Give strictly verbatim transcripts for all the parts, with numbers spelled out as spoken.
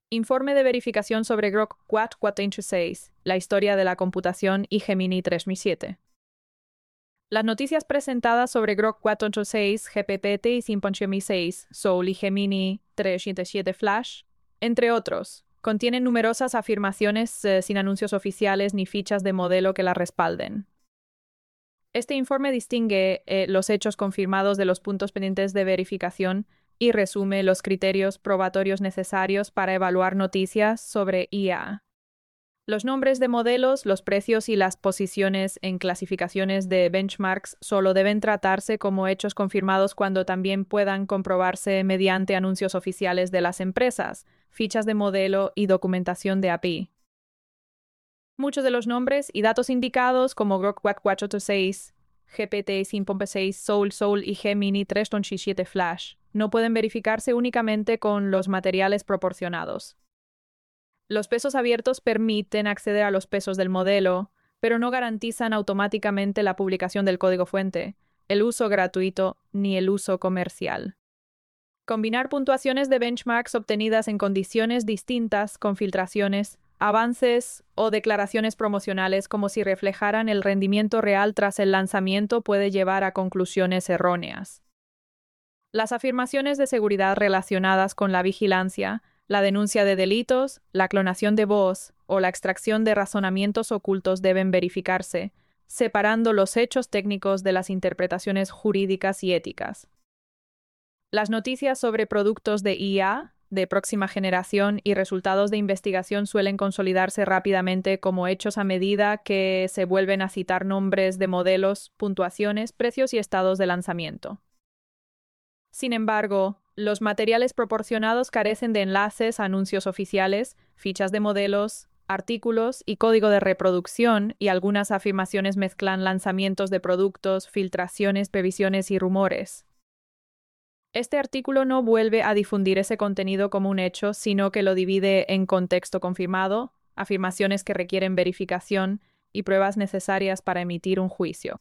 Informe de verificación sobre Grok cuatro punto cuatro punto seis, la historia de la computación y Gemini tres mil siete. Las noticias presentadas sobre Grok cuatro punto seis, G P T y cinco punto seis, Soul y Gemini tres punto siete Flash, entre otros, contienen numerosas afirmaciones eh, sin anuncios oficiales ni fichas de modelo que las respalden. Este informe distingue eh, los hechos confirmados de los puntos pendientes de verificación y resume los criterios probatorios necesarios para evaluar noticias sobre I A. Los nombres de modelos, los precios y las posiciones en clasificaciones de benchmarks solo deben tratarse como hechos confirmados cuando también puedan comprobarse mediante anuncios oficiales de las empresas, fichas de modelo y documentación de A P I. Muchos de los nombres y datos indicados como Grok cuatro punto seis, G P T cinco punto seis, Soul, Soul y Gemini tres punto siete Flash no pueden verificarse únicamente con los materiales proporcionados. Los pesos abiertos permiten acceder a los pesos del modelo, pero no garantizan automáticamente la publicación del código fuente, el uso gratuito ni el uso comercial. Combinar puntuaciones de benchmarks obtenidas en condiciones distintas con filtraciones, avances o declaraciones promocionales como si reflejaran el rendimiento real tras el lanzamiento puede llevar a conclusiones erróneas. Las afirmaciones de seguridad relacionadas con la vigilancia, la denuncia de delitos, la clonación de voz o la extracción de razonamientos ocultos deben verificarse, separando los hechos técnicos de las interpretaciones jurídicas y éticas. Las noticias sobre productos de I A, de próxima generación y resultados de investigación suelen consolidarse rápidamente como hechos a medida que se vuelven a citar nombres de modelos, puntuaciones, precios y estados de lanzamiento. Sin embargo, los materiales proporcionados carecen de enlaces a anuncios oficiales, fichas de modelos, artículos y código de reproducción, y algunas afirmaciones mezclan lanzamientos de productos, filtraciones, previsiones y rumores. Este artículo no vuelve a difundir ese contenido como un hecho, sino que lo divide en contexto confirmado, afirmaciones que requieren verificación y pruebas necesarias para emitir un juicio.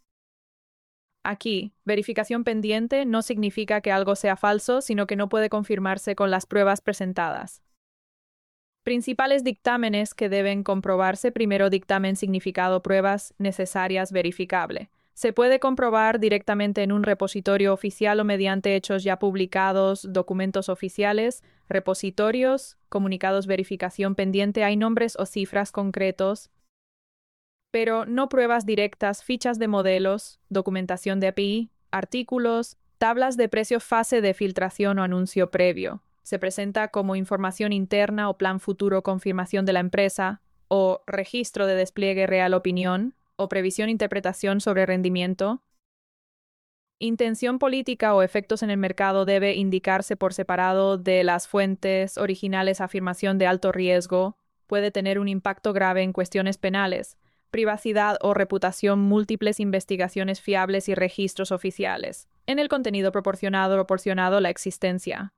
Aquí, verificación pendiente no significa que algo sea falso, sino que no puede confirmarse con las pruebas presentadas. Principales dictámenes que deben comprobarse. Primero, dictamen significado pruebas necesarias verificable. Se puede comprobar directamente en un repositorio oficial o mediante hechos ya publicados, documentos oficiales, repositorios, comunicados verificación pendiente. Hay nombres o cifras concretos, pero no pruebas directas, fichas de modelos, documentación de A P I, artículos, tablas de precio, fase de filtración o anuncio previo. Se presenta como información interna o plan futuro, confirmación de la empresa, o registro de despliegue real, opinión, o previsión, interpretación sobre rendimiento. Intención política o efectos en el mercado debe indicarse por separado de las fuentes originales. Afirmación de alto riesgo puede tener un impacto grave en cuestiones penales, privacidad o reputación. Múltiples investigaciones fiables y registros oficiales. En el contenido proporcionado, proporcionado la existencia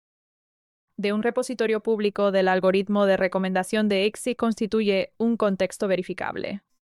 de un repositorio público del algoritmo de recomendación de I C S I constituye un contexto verificable.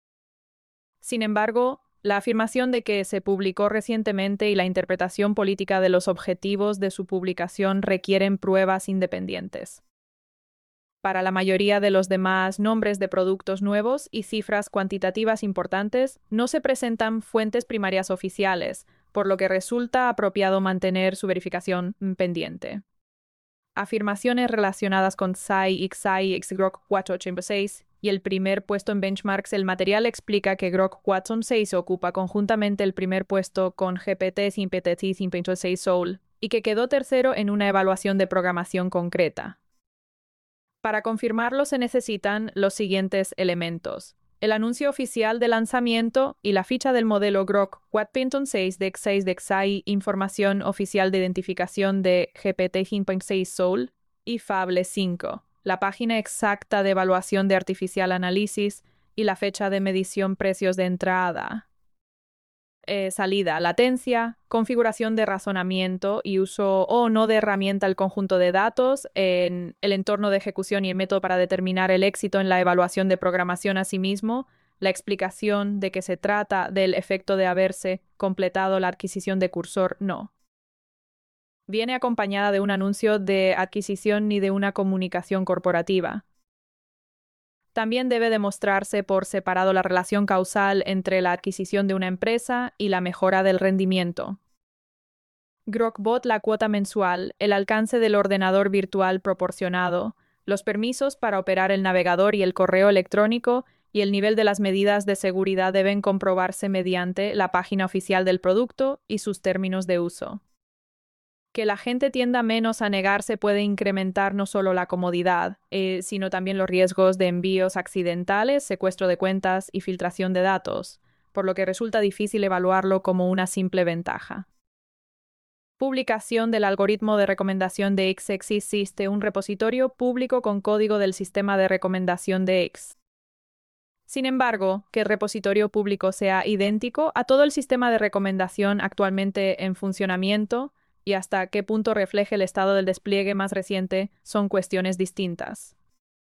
Sin embargo, la afirmación de que se publicó recientemente y la interpretación política de los objetivos de su publicación requieren pruebas independientes. Para la mayoría de los demás nombres de productos nuevos y cifras cuantitativas importantes, no se presentan fuentes primarias oficiales, por lo que resulta apropiado mantener su verificación pendiente. Afirmaciones relacionadas con S A I, X A I, Grok cuatro punto seis y el primer puesto en benchmarks. El material explica que Grok cuatro punto seis ocupa conjuntamente el primer puesto con G P T cinco punto seis Soul y que quedó tercero en una evaluación de programación concreta. Para confirmarlo se necesitan los siguientes elementos: el anuncio oficial de lanzamiento y la ficha del modelo Grok cuatro punto seis de X seis de X A I, información oficial de identificación de G P T cinco punto seis Soul y Fable cinco, la página exacta de evaluación de Artificial Análisis y la fecha de medición, precios de entrada, eh, salida, latencia, configuración de razonamiento y uso o no de herramienta, el conjunto de datos, en el entorno de ejecución y el método para determinar el éxito en la evaluación de programación. Asimismo, la explicación de que se trata del efecto de haberse completado la adquisición de cursor no. viene acompañada de un anuncio de adquisición ni de una comunicación corporativa. También debe demostrarse por separado la relación causal entre la adquisición de una empresa y la mejora del rendimiento. Grokbot, la cuota mensual, el alcance del ordenador virtual proporcionado, los permisos para operar el navegador y el correo electrónico y el nivel de las medidas de seguridad deben comprobarse mediante la página oficial del producto y sus términos de uso. Que la gente tienda menos a negarse puede incrementar no solo la comodidad, eh, sino también los riesgos de envíos accidentales, secuestro de cuentas y filtración de datos, por lo que resulta difícil evaluarlo como una simple ventaja. Publicación del algoritmo de recomendación de X. Existe un repositorio público con código del sistema de recomendación de X. Sin embargo, que el repositorio público sea idéntico a todo el sistema de recomendación actualmente en funcionamiento y hasta qué punto refleje el estado del despliegue más reciente son cuestiones distintas.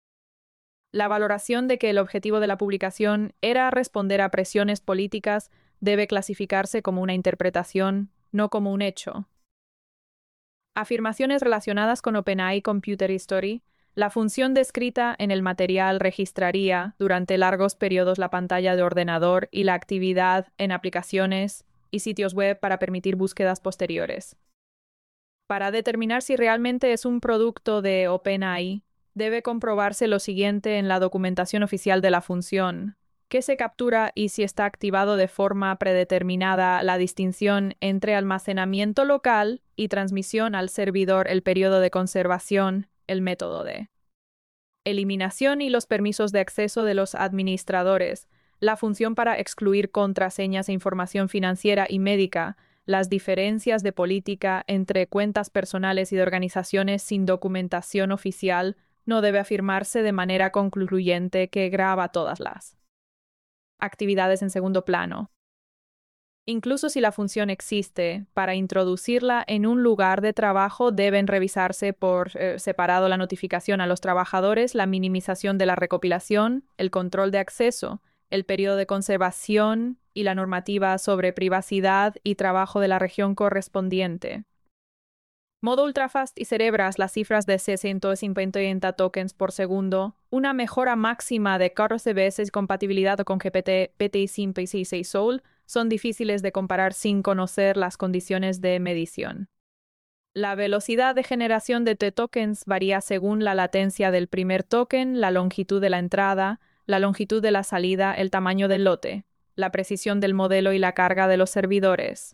La valoración de que el objetivo de la publicación era responder a presiones políticas debe clasificarse como una interpretación, no como un hecho. Afirmaciones relacionadas con OpenAI Computer History. La función descrita en el material registraría durante largos periodos la pantalla de ordenador y la actividad en aplicaciones y sitios web para permitir búsquedas posteriores. Para determinar si realmente es un producto de OpenAI, debe comprobarse lo siguiente en la documentación oficial de la función: qué se captura y si está activado de forma predeterminada la distinción entre almacenamiento local y transmisión al servidor, el periodo de conservación, el método de eliminación y los permisos de acceso de los administradores, la función para excluir contraseñas e información financiera y médica, las diferencias de política entre cuentas personales y de organizaciones sin documentación oficial. No debe afirmarse de manera concluyente que graba todas las actividades en segundo plano. Incluso si la función existe, para introducirla en un lugar de trabajo deben revisarse por eh, separado la notificación a los trabajadores, la minimización de la recopilación, el control de acceso, el periodo de conservación y la normativa sobre privacidad y trabajo de la región correspondiente. Modo ultrafast y cerebras las cifras de seiscientos cincuenta tokens por segundo, una mejora máxima de catorce veces compatibilidad con G P T, P T I cinco y seis Soul son difíciles de comparar sin conocer las condiciones de medición. La velocidad de generación de T-tokens varía según la latencia del primer token, la longitud de la entrada, la longitud de la salida, el tamaño del lote, la precisión del modelo y la carga de los servidores.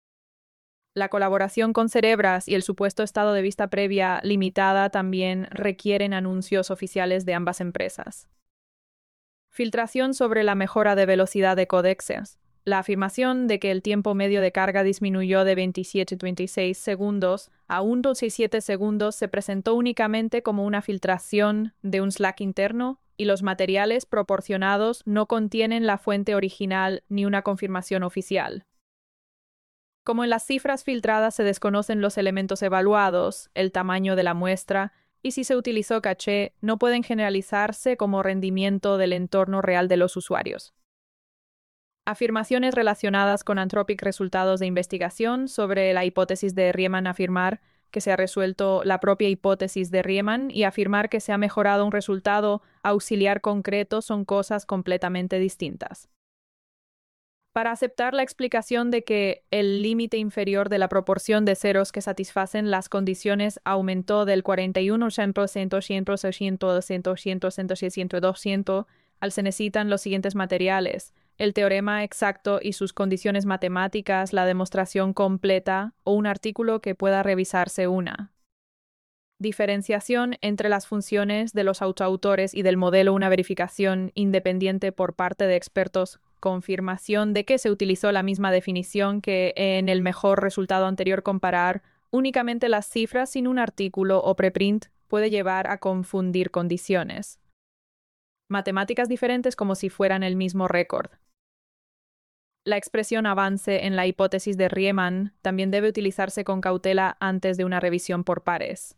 La colaboración con Cerebras y el supuesto estado de vista previa limitada también requieren anuncios oficiales de ambas empresas. Filtración sobre la mejora de velocidad de códexes. La afirmación de que el tiempo medio de carga disminuyó de veintisiete punto veintiséis segundos a uno punto sesenta y siete segundos se presentó únicamente como una filtración de un Slack interno y los materiales proporcionados no contienen la fuente original ni una confirmación oficial. Como en las cifras filtradas se desconocen los elementos evaluados, el tamaño de la muestra y si se utilizó caché, no pueden generalizarse como rendimiento del entorno real de los usuarios. Afirmaciones relacionadas con Anthropic resultados de investigación sobre la hipótesis de Riemann. Afirmar que se ha resuelto la propia hipótesis de Riemann y afirmar que se ha mejorado un resultado auxiliar concreto son cosas completamente distintas. Para aceptar la explicación de que el límite inferior de la proporción de ceros que satisfacen las condiciones aumentó del cuarenta y uno por ciento, cien por ciento, doscientos, cien por ciento, cien por ciento, doscientos, al se necesitan los siguientes materiales: el teorema exacto y sus condiciones matemáticas, la demostración completa o un artículo que pueda revisarse una. Diferenciación entre las funciones de los autoautores y del modelo, una verificación independiente por parte de expertos, confirmación de que se utilizó la misma definición que en el mejor resultado anterior. Comparar únicamente las cifras sin un artículo o preprint puede llevar a confundir condiciones. Matemáticas diferentes como si fueran el mismo récord. La expresión avance en la hipótesis de Riemann también debe utilizarse con cautela antes de una revisión por pares.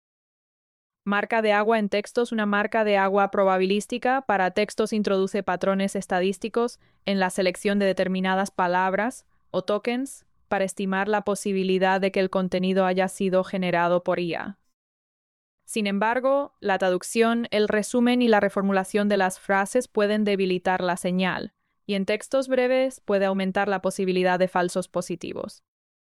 Marca de agua en textos. Una marca de agua probabilística para textos introduce patrones estadísticos en la selección de determinadas palabras o tokens para estimar la posibilidad de que el contenido haya sido generado por I A. Sin embargo, la traducción, el resumen y la reformulación de las frases pueden debilitar la señal, y en textos breves puede aumentar la posibilidad de falsos positivos.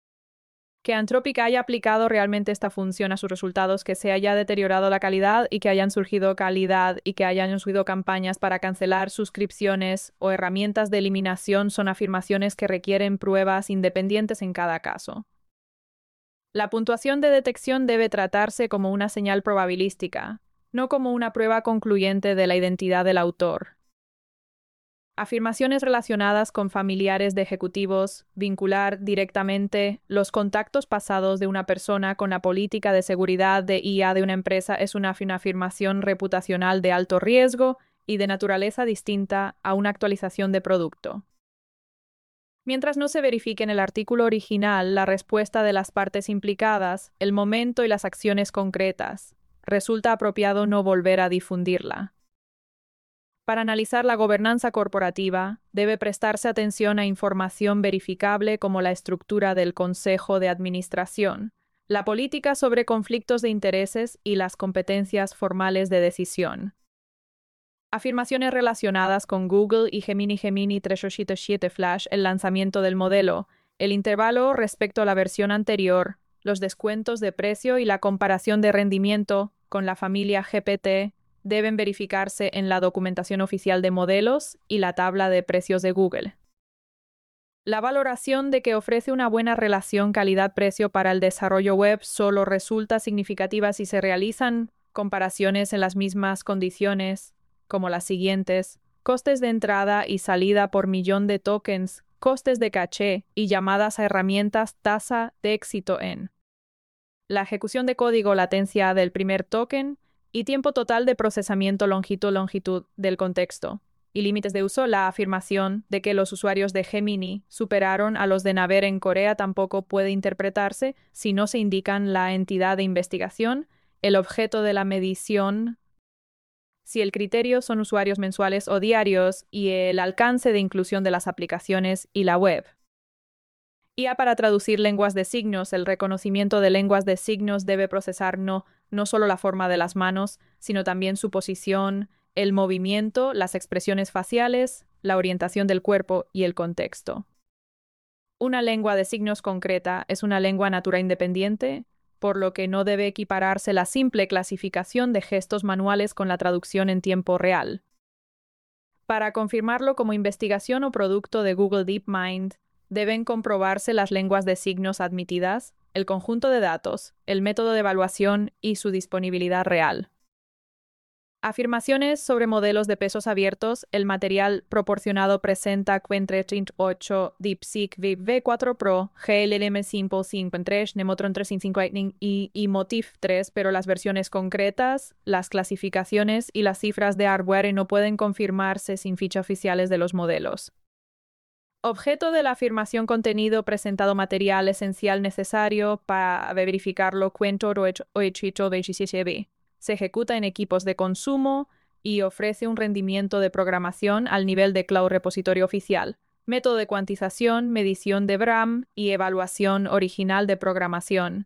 Que Anthropic haya aplicado realmente esta función a sus resultados, que se haya deteriorado la calidad y que hayan surgido calidad y que hayan surgido campañas para cancelar suscripciones o herramientas de eliminación son afirmaciones que requieren pruebas independientes en cada caso. La puntuación de detección debe tratarse como una señal probabilística, no como una prueba concluyente de la identidad del autor. Afirmaciones relacionadas con familiares de ejecutivos, vincular directamente los contactos pasados de una persona con la política de seguridad de I A de una empresa es una afirmación reputacional de alto riesgo y de naturaleza distinta a una actualización de producto. Mientras no se verifique en el artículo original la respuesta de las partes implicadas, el momento y las acciones concretas, resulta apropiado no volver a difundirla. Para analizar la gobernanza corporativa, debe prestarse atención a información verificable como la estructura del Consejo de Administración, la política sobre conflictos de intereses y las competencias formales de decisión. Afirmaciones relacionadas con Google y Gemini Gemini tres ocho siete Flash, el lanzamiento del modelo, el intervalo respecto a la versión anterior, los descuentos de precio y la comparación de rendimiento con la familia G P T deben verificarse en la documentación oficial de modelos y la tabla de precios de Google. La valoración de que ofrece una buena relación calidad-precio para el desarrollo web solo resulta significativa si se realizan comparaciones en las mismas condiciones, como las siguientes: costes de entrada y salida por millón de tokens, costes de caché y llamadas a herramientas tasa de éxito en la ejecución de código latencia del primer token y tiempo total de procesamiento longitud-longitud del contexto, y límites de uso. La afirmación de que los usuarios de Gemini superaron a los de Naver en Corea tampoco puede interpretarse si no se indican la entidad de investigación, el objeto de la medición, si el criterio son usuarios mensuales o diarios, y el alcance de inclusión de las aplicaciones y la web. I A para traducir lenguas de signos. El reconocimiento de lenguas de signos debe procesar no, no solo la forma de las manos, sino también su posición, el movimiento, las expresiones faciales, la orientación del cuerpo y el contexto. Una lengua de signos concreta es una lengua natura independiente, por lo que no debe equipararse la simple clasificación de gestos manuales con la traducción en tiempo real. Para confirmarlo como investigación o producto de Google DeepMind, deben comprobarse las lenguas de signos admitidas, el conjunto de datos, el método de evaluación y su disponibilidad real. Afirmaciones sobre modelos de pesos abiertos. El material proporcionado presenta Qwen tres punto ocho, DeepSeek V cuatro Pro, G L M Simple cinco punto tres, Nemotron tres punto cinco Lightning y, y Motif tres, pero las versiones concretas, las clasificaciones y las cifras de hardware no pueden confirmarse sin fichas oficiales de los modelos. Objeto de la afirmación: contenido presentado, material esencial necesario para verificarlo. Cuento ocho veintisiete B. Se ejecuta en equipos de consumo y ofrece un rendimiento de programación al nivel de Cloud Repositorio oficial. Método de cuantización, medición de V RAM y evaluación original de programación.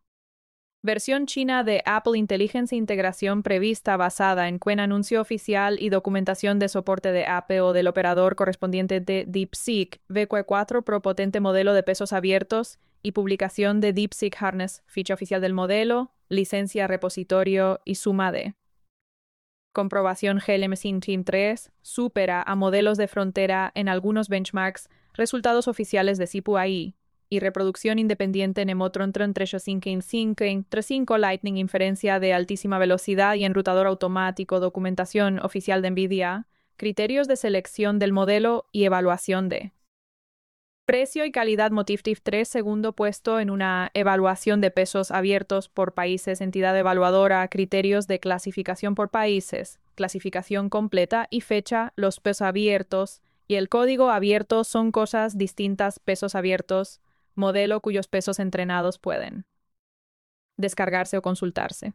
Versión china de Apple Intelligence, integración prevista basada en Qwen, anuncio oficial y documentación de soporte de Apple o del operador correspondiente de DeepSeek V cuatro Pro, potente modelo de pesos abiertos y publicación de DeepSeek Harness, ficha oficial del modelo, licencia, repositorio y suma de comprobación. G L M Sync Team tres supera a modelos de frontera en algunos benchmarks, resultados oficiales de C I P U A I y reproducción independiente. Nemotron tres cinco cinco tres cinco Lightning, inferencia de altísima velocidad y enrutador automático, documentación oficial de NVIDIA, criterios de selección del modelo y evaluación de precio y calidad. Motif tres, segundo puesto en una evaluación de pesos abiertos por países, entidad evaluadora, criterios de clasificación por países, clasificación completa y fecha. Los pesos abiertos y el código abierto son cosas distintas. Pesos abiertos, modelo cuyos pesos entrenados pueden descargarse o consultarse.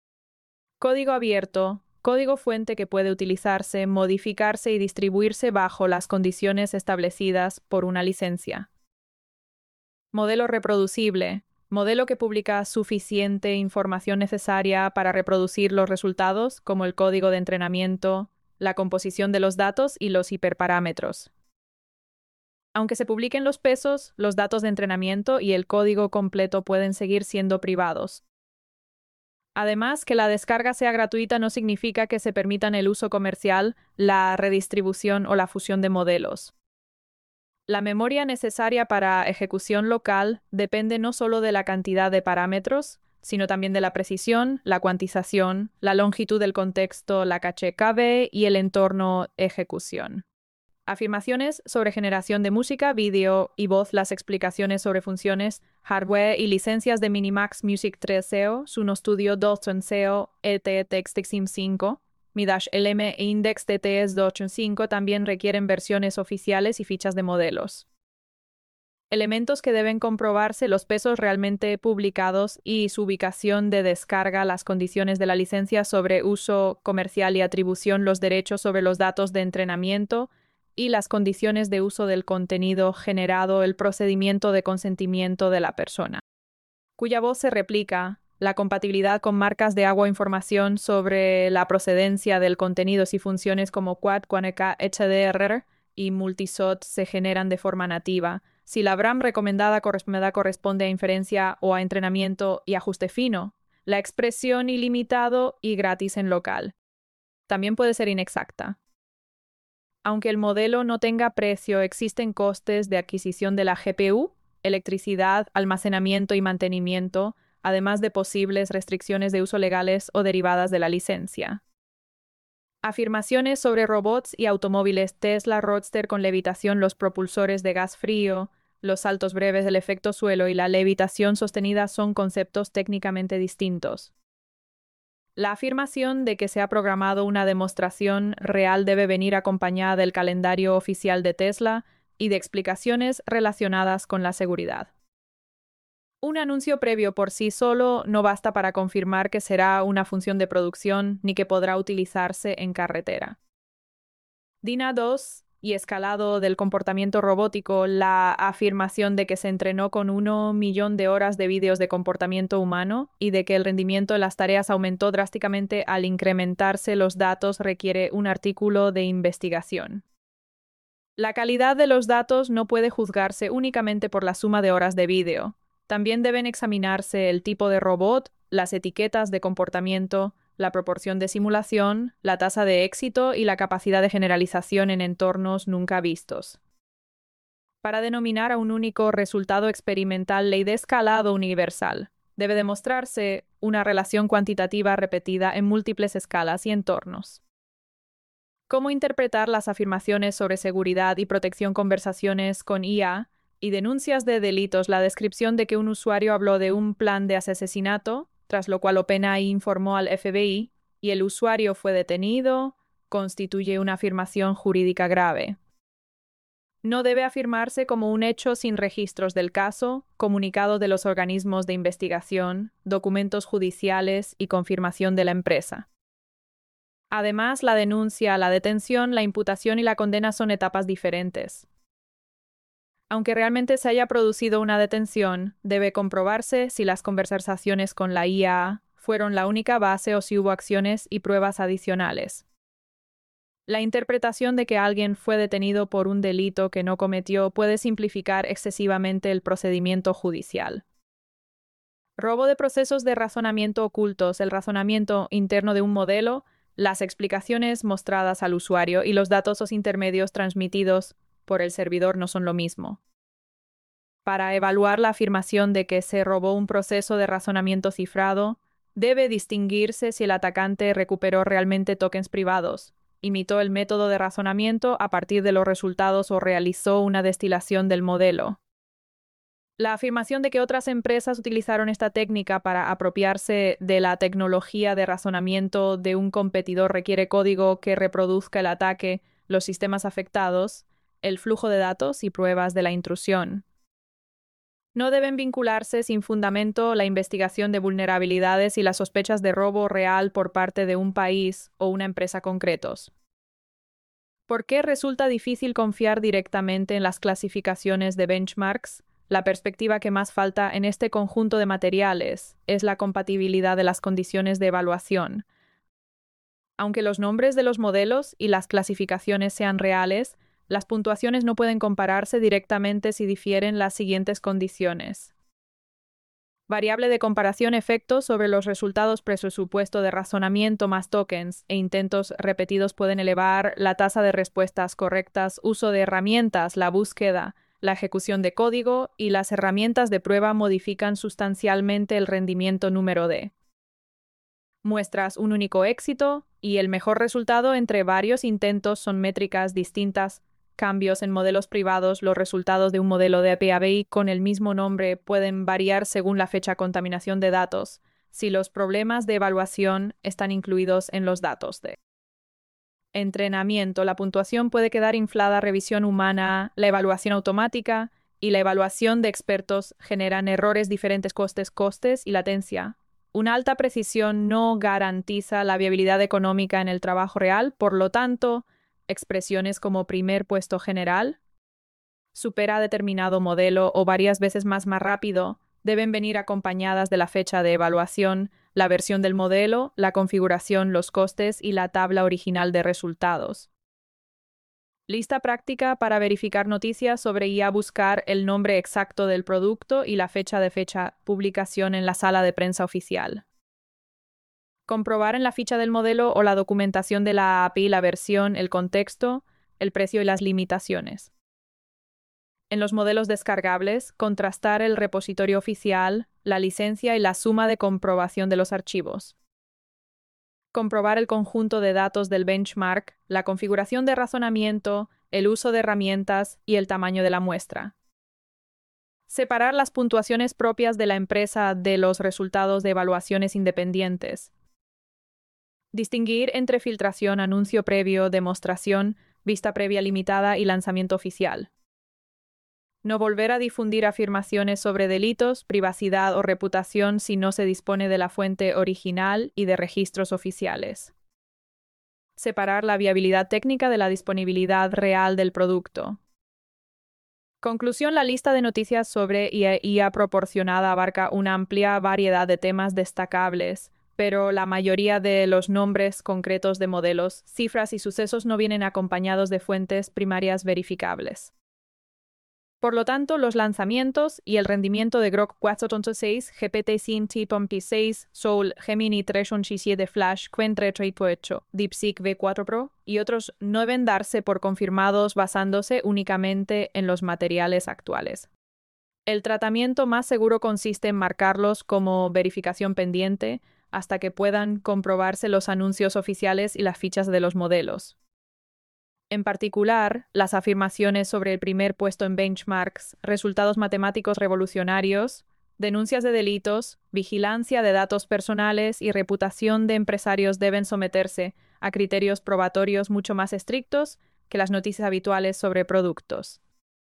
Código abierto, código fuente que puede utilizarse, modificarse y distribuirse bajo las condiciones establecidas por una licencia. Modelo reproducible. Modelo que publica suficiente información necesaria para reproducir los resultados, como el código de entrenamiento, la composición de los datos y los hiperparámetros. Aunque se publiquen los pesos, los datos de entrenamiento y el código completo pueden seguir siendo privados. Además, que la descarga sea gratuita no significa que se permitan el uso comercial, la redistribución o la fusión de modelos. La memoria necesaria para ejecución local depende no solo de la cantidad de parámetros, sino también de la precisión, la cuantización, la longitud del contexto, la caché K V y el entorno ejecución. Afirmaciones sobre generación de música, vídeo y voz, las explicaciones sobre funciones, hardware y licencias de Minimax Music tres S E O, Suno Studio Dalton S E O, E T TextXim cinco, Midash L M e Index T T S doscientos ochenta y cinco también requieren versiones oficiales y fichas de modelos. Elementos que deben comprobarse: los pesos realmente publicados y su ubicación de descarga, las condiciones de la licencia sobre uso comercial y atribución, los derechos sobre los datos de entrenamiento y las condiciones de uso del contenido generado, el procedimiento de consentimiento de la persona cuya voz se replica, la compatibilidad con marcas de agua, información sobre la procedencia del contenido, si funciones como Quad, Quaneka, H D R y Multisot se generan de forma nativa, si la B R A M recomendada corresponde a inferencia o a entrenamiento y ajuste fino, la expresión ilimitado y gratis en local. También puede ser inexacta. Aunque el modelo no tenga precio, existen costes de adquisición de la G P U, electricidad, almacenamiento y mantenimiento, además de posibles restricciones de uso legales o derivadas de la licencia. Afirmaciones sobre robots y automóviles: Tesla Roadster con levitación, los propulsores de gas frío, los saltos breves, el efecto suelo y la levitación sostenida son conceptos técnicamente distintos. La afirmación de que se ha programado una demostración real debe venir acompañada del calendario oficial de Tesla y de explicaciones relacionadas con la seguridad. Un anuncio previo por sí solo no basta para confirmar que será una función de producción ni que podrá utilizarse en carretera. D I N A dos y escalado del comportamiento robótico: la afirmación de que se entrenó con un millón de horas de vídeos de comportamiento humano y de que el rendimiento de las tareas aumentó drásticamente al incrementarse los datos requiere un artículo de investigación. La calidad de los datos no puede juzgarse únicamente por la suma de horas de vídeo. También deben examinarse el tipo de robot, las etiquetas de comportamiento, la proporción de simulación, la tasa de éxito y la capacidad de generalización en entornos nunca vistos. Para denominar a un único resultado experimental, ley de escalado universal, debe demostrarse una relación cuantitativa repetida en múltiples escalas y entornos. ¿Cómo interpretar las afirmaciones sobre seguridad y protección, conversaciones con I A y denuncias de delitos? La descripción de que un usuario habló de un plan de asesinato, tras lo cual OpenAI informó al F B I y el usuario fue detenido, constituye una afirmación jurídica grave. No debe afirmarse como un hecho sin registros del caso, comunicado de los organismos de investigación, documentos judiciales y confirmación de la empresa. Además, la denuncia, la detención, la imputación y la condena son etapas diferentes. Aunque realmente se haya producido una detención, debe comprobarse si las conversaciones con la I A fueron la única base o si hubo acciones y pruebas adicionales. La interpretación de que alguien fue detenido por un delito que no cometió puede simplificar excesivamente el procedimiento judicial. Robo de procesos de razonamiento ocultos: el razonamiento interno de un modelo, las explicaciones mostradas al usuario y los datos o intermedios transmitidos por el servidor no son lo mismo. Para evaluar la afirmación de que se robó un proceso de razonamiento cifrado, debe distinguirse si el atacante recuperó realmente tokens privados, imitó el método de razonamiento a partir de los resultados o realizó una destilación del modelo. La afirmación de que otras empresas utilizaron esta técnica para apropiarse de la tecnología de razonamiento de un competidor requiere código que reproduzca el ataque, los sistemas afectados, el flujo de datos y pruebas de la intrusión. No deben vincularse sin fundamento la investigación de vulnerabilidades y las sospechas de robo real por parte de un país o una empresa concretos. ¿Por qué resulta difícil confiar directamente en las clasificaciones de benchmarks? la perspectiva que más falta en este conjunto de materiales es la compatibilidad de las condiciones de evaluación. Aunque los nombres de los modelos y las clasificaciones sean reales, las puntuaciones no pueden compararse directamente si difieren las siguientes condiciones. Variable de comparación efecto sobre los resultados presupuesto de razonamiento más tokens e intentos repetidos pueden elevar la tasa de respuestas correctas, uso de herramientas, la búsqueda, la ejecución de código y las herramientas de prueba modifican sustancialmente el rendimiento número de muestras un único éxito y el mejor resultado entre varios intentos son métricas distintas. Cambios en modelos privados. Los resultados de un modelo de A P I con el mismo nombre pueden variar según la fecha de contaminación de datos, si los problemas de evaluación están incluidos en los datos de entrenamiento. La puntuación puede quedar inflada. Revisión humana, la evaluación automática y la evaluación de expertos generan errores diferentes costes, costes y latencia. Una alta precisión no garantiza la viabilidad económica en el trabajo real, por lo tanto, expresiones como primer puesto general, supera determinado modelo o varias veces más más rápido deben venir acompañadas de la fecha de evaluación, la versión del modelo, la configuración, los costes y la tabla original de resultados. Lista práctica para verificar noticias sobre I A. Buscar el nombre exacto del producto y la fecha de fecha publicación en la sala de prensa oficial. Comprobar en la ficha del modelo o la documentación de la A P I la versión, el contexto, el precio y las limitaciones. En los modelos descargables, contrastar el repositorio oficial, la licencia y la suma de comprobación de los archivos. Comprobar el conjunto de datos del benchmark, la configuración de razonamiento, el uso de herramientas y el tamaño de la muestra. Separar las puntuaciones propias de la empresa de los resultados de evaluaciones independientes. Distinguir entre filtración, anuncio previo, demostración, vista previa limitada y lanzamiento oficial. No volver a difundir afirmaciones sobre delitos, privacidad o reputación si no se dispone de la fuente original y de registros oficiales. Separar la viabilidad técnica de la disponibilidad real del producto. Conclusión: la lista de noticias sobre I A proporcionada abarca una amplia variedad de temas destacables, pero la mayoría de los nombres concretos de modelos, cifras y sucesos no vienen acompañados de fuentes primarias verificables. Por lo tanto, los lanzamientos y el rendimiento de Grok cuatro punto seis, G P T cinco punto seis, Soul, Gemini tres punto siete Flash, Qwen tres punto ocho, DeepSeek V cuatro Pro y otros no deben darse por confirmados basándose únicamente en los materiales actuales. El tratamiento más seguro consiste en marcarlos como verificación pendiente hasta que puedan comprobarse los anuncios oficiales y las fichas de los modelos. En particular, las afirmaciones sobre el primer puesto en benchmarks, resultados matemáticos revolucionarios, denuncias de delitos, vigilancia de datos personales y reputación de empresarios deben someterse a criterios probatorios mucho más estrictos que las noticias habituales sobre productos.